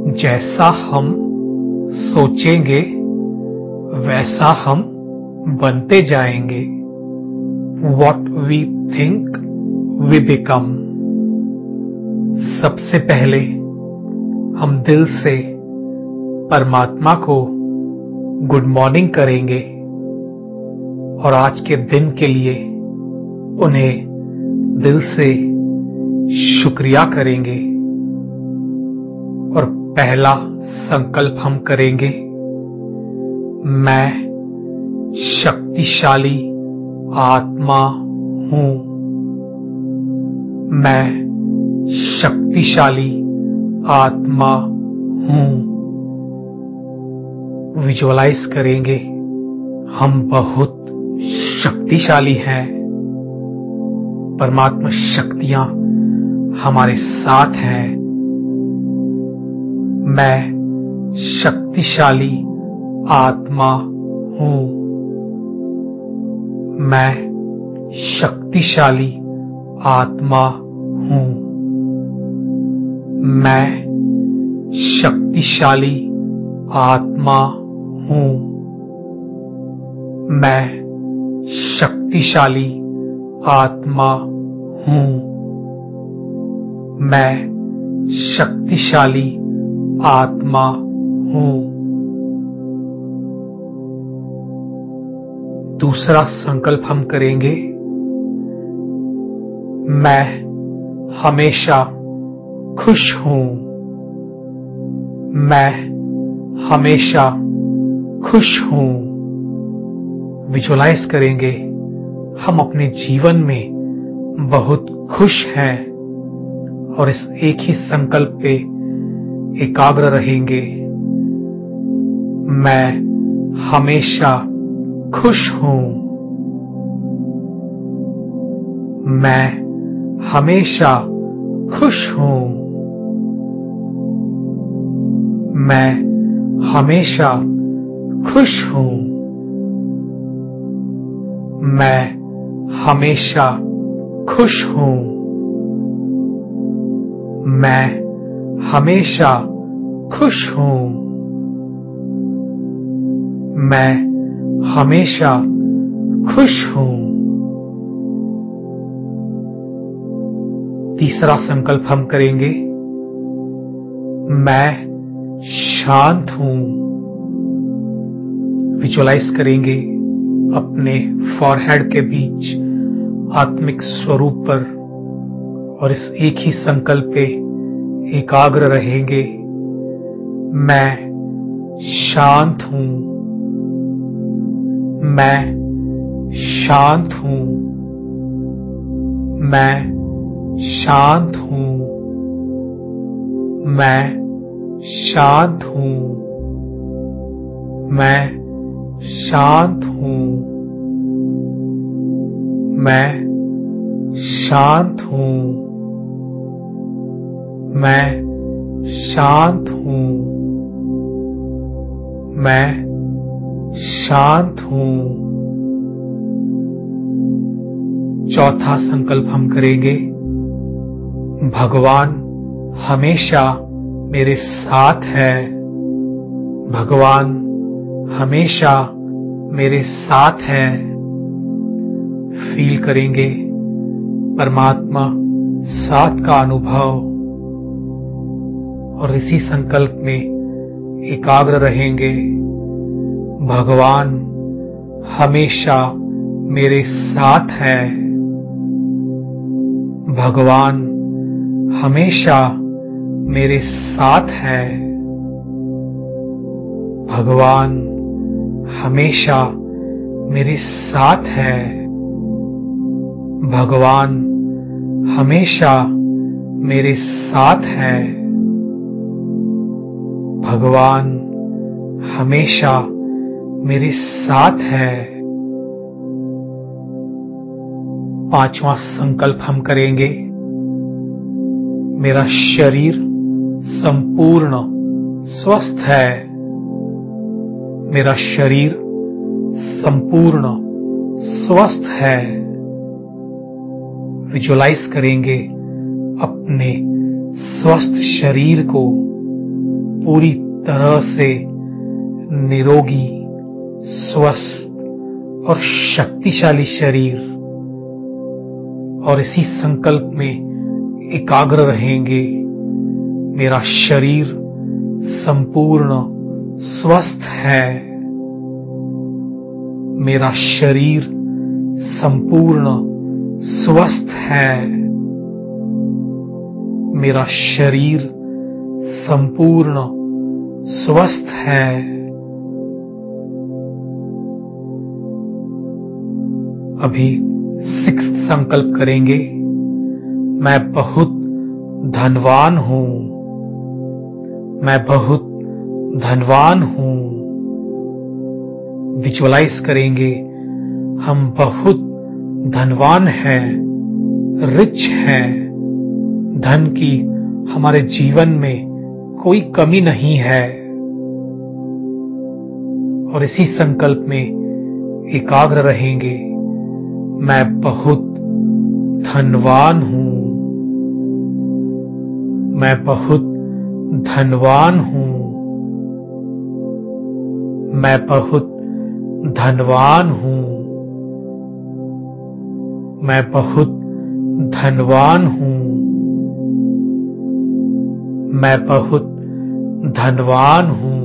जैसा हम सोचेंगे वैसा हम बनते जाएंगे। What we think we become। सबसे पहले हम दिल से परमात्मा को गुड मॉर्निंग करेंगे और आज के दिन के लिए उन्हें दिल से शुक्रिया करेंगे। और पहला संकल्प हम करेंगे, मैं शक्तिशाली आत्मा हूं। मैं शक्तिशाली आत्मा हूं। विजुअलाइज करेंगे हम बहुत शक्तिशाली हैं। परमात्मा शक्तियां हमारे साथ हैं। मैं शक्तिशाली आत्मा हूं। मैं शक्तिशाली आत्मा हूं। मैं शक्तिशाली आत्मा हूं। मैं शक्तिशाली आत्मा हूं। मैं शक्तिशाली आत्मा हूं। दूसरा संकल्प हम करेंगे, मैं हमेशा खुश हूं। मैं हमेशा खुश हूं। विजुअलाइज करेंगे हम अपने जीवन में बहुत खुश हैं और इस एक ही संकल्प पे एकाग्र रहेंगे। मैं हमेशा खुश हूं। मैं हमेशा खुश हूं। मैं हमेशा खुश हूं। मैं हमेशा खुश हूं। मैं हमेशा खुश हूं। मैं हमेशा खुश हूं। तीसरा संकल्प हम करेंगे, मैं शांत हूं। विजुअलाइज करेंगे अपने फॉरहेड के बीच आत्मिक स्वरूप पर और इस एक ही संकल्प पे एकाग्र रहेंगे। मैं शांत हूं। मैं शांत हूं। मैं शांत हूं। मैं शांत हूं। मैं शांत हूं। मैं शांत हूं। मैं शांत हूं। मैं शांत हूं। चौथा संकल्प हम करेंगे, भगवान हमेशा मेरे साथ है। भगवान हमेशा मेरे साथ है। फील करेंगे परमात्मा साथ का अनुभव और इसी संकल्प में एकाग्र रहेंगे। भगवान हमेशा मेरे साथ है। भगवान हमेशा मेरे साथ है। भगवान हमेशा मेरे साथ है। भगवान हमेशा मेरे साथ है। भगवान हमेशा मेरे साथ है। पांचवा संकल्प हम करेंगे, मेरा शरीर संपूर्ण स्वस्थ है। मेरा शरीर संपूर्ण स्वस्थ है। विजुअलाइज करेंगे अपने स्वस्थ शरीर को पूरी तरह से निरोगी, स्वस्थ और शक्तिशाली शरीर, और इसी संकल्प में एकाग्र रहेंगे। मेरा शरीर संपूर्ण स्वस्थ है। मेरा शरीर संपूर्ण स्वस्थ है। मेरा शरीर संपूर्ण स्वस्थ है। अभी 6th संकल्प करेंगे। मैं बहुत धनवान हूं। मैं बहुत धनवान हूं। विजुअलाइज करेंगे हम बहुत धनवान हैं, रिच हैं। धन की हमारे जीवन में कोई कमी नहीं है। और इसी संकल्प में एकाग्र रहेंगे। मैं बहुत धनवान हूं। मैं बहुत धनवान हूं। मैं बहुत धनवान हूं। मैं बहुत धनवान हूं। मैं बहुत धनवान हूं।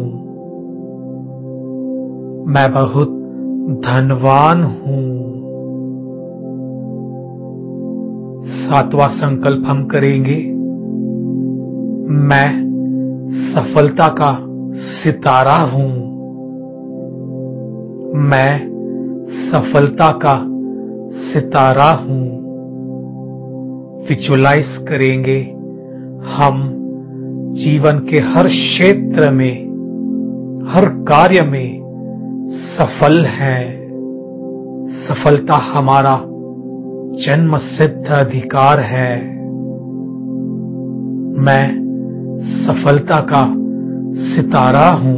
मैं बहुत धनवान हूं। 7वां संकल्प हम करेंगे। मैं सफलता का सितारा हूं। मैं सफलता का सितारा हूं। विजुअलाइज करेंगे हम जीवन के हर क्षेत्र में, हर कार्य में सफल हैं। सफलता हमारा जन्म सिद्ध अधिकार है। मैं सफलता का सितारा हूं।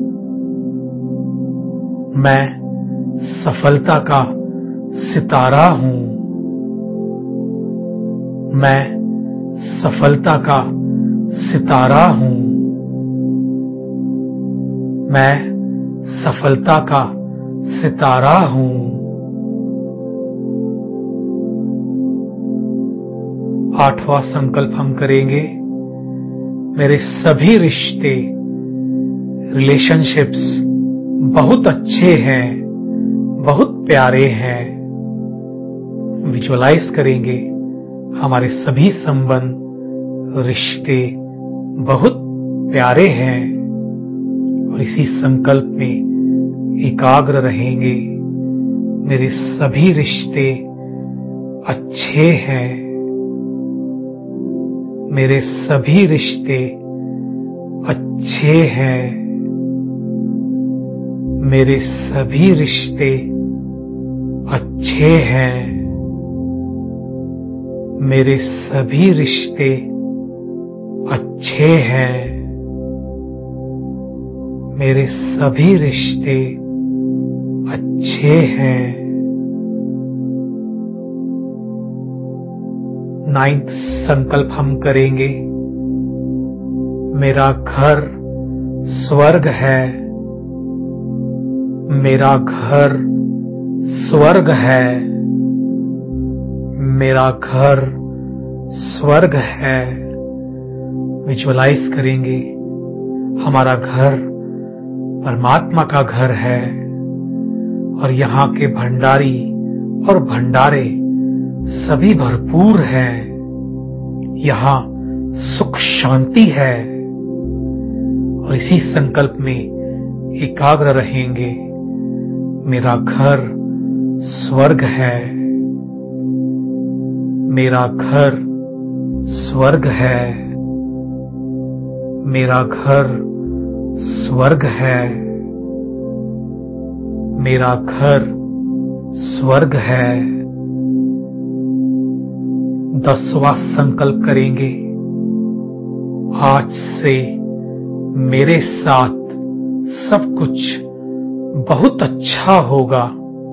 मैं सफलता का सितारा हूं। मैं सफलता का सितारा हूं। मैं सफलता का सितारा हूं। 8वां संकल्प हम करेंगे। मेरे सभी रिश्ते, रिलेशनशिप्स बहुत अच्छे हैं, बहुत प्यारे हैं। विजुअलाइज करेंगे हमारे सभी संबंध, रिश्ते बहुत प्यारे हैं। और इसी संकल्प में एकाग्र रहेंगे। मेरे सभी रिश्ते अच्छे हैं। मेरे सभी रिश्ते अच्छे हैं। मेरे सभी रिश्ते अच्छे हैं। मेरे सभी रिश्ते अच्छे हैं। मेरे सभी रिश्ते अच्छे हैं। 9th संकल्प हम करेंगे। मेरा घर स्वर्ग है। मेरा घर स्वर्ग है। मेरा घर स्वर्ग है। विजुअलाइज करेंगे हमारा घर परमात्मा का घर है। और यहाँ के भंडारी और भंडारे सभी भरपूर हैं। यहाँ सुख शांति है। और इसी संकल्प में एकाग्र रहेंगे। मेरा घर स्वर्ग है। मेरा घर स्वर्ग है। मेरा घर स्वर्ग है। मेरा घर स्वर्ग है। 10वां संकल्प करेंगे। आज से मेरे साथ सब कुछ बहुत अच्छा होगा।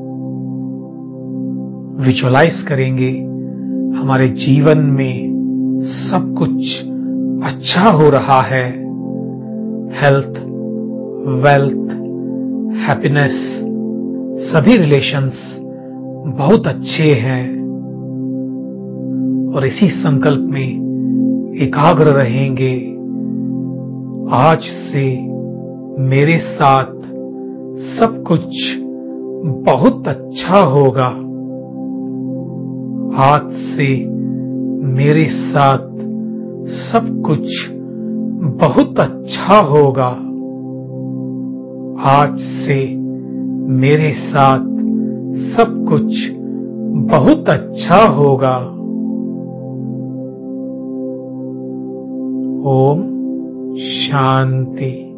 विजुअलाइज करेंगे हमारे जीवन में सब कुछ अच्छा हो रहा है। हेल्थ, वेल्थ, हैप्पीनेस, सभी रिलेशंस बहुत अच्छे हैं और इसी संकल्प में एकाग्र रहेंगे। आज से मेरे साथ सब कुछ बहुत अच्छा होगा। आज से मेरे साथ सब कुछ बहुत अच्छा होगा। आज से मेरे साथ सब कुछ बहुत अच्छा होगा। ओम शांति।